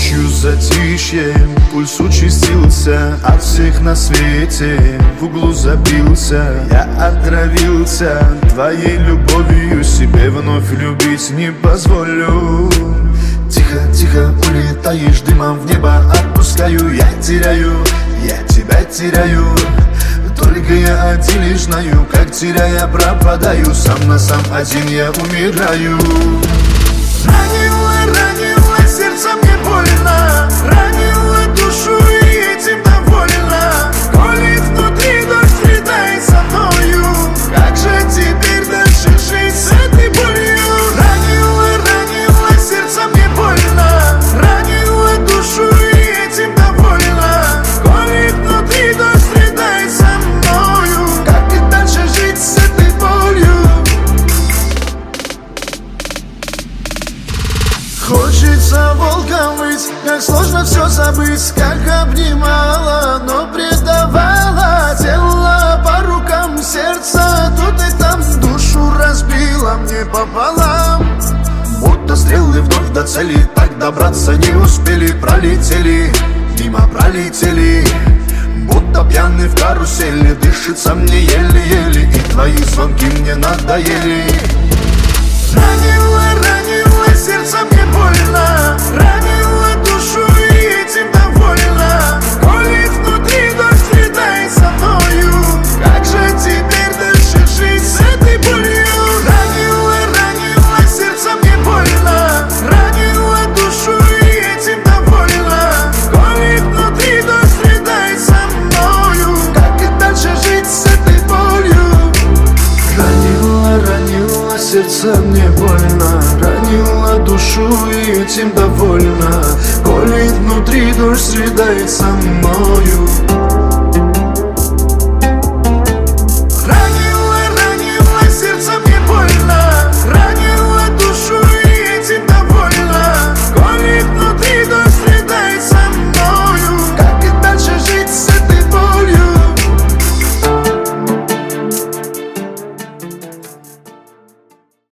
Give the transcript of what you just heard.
Ночью затишье, пульс участился, от всех на свете в углу забился. Я отравился твоей любовью, себе вновь любить не позволю. Тихо, тихо улетаешь, дымом в небо отпускаю. Я тебя теряю. Только я один лишь знаю, как теряя пропадаю. Сам на сам один я умираю. Ранила сердце, мне больно. Ранила душу и этим довольна. Колет внутри, дождь летает со мною. Как же теперь дальше жить с этой болью? Ранила сердце, мне больно. Ранила душу и этим довольна. Колет внутри, дождь летает со мною. Как и дальше жить с этой болью? Хочется волком выть, как сложно все забыть. Как обнимала, но предавала. Тело по рукам, сердце тут и там. Душу разбила мне пополам. Будто стрелы вновь до цели, так добраться не успели. Пролетели, мимо пролетели. Будто пьяный в карусели, дышится мне еле-еле. И твои звонки мне надоели. Ранила сердце, мне больно. Ранила душу и этим довольна. Колет внутри, дождь летает со мною. Как же теперь дальше жить с этой болью? Ранила сердце, мне больно. Ранила душу и этим довольна. Колет внутри, дождь летает со мною. Как и дальше жить с этой болью? Ранила сердце, мне больно. Ранила душу и этим довольна. Колет внутри, дождь летает со мною.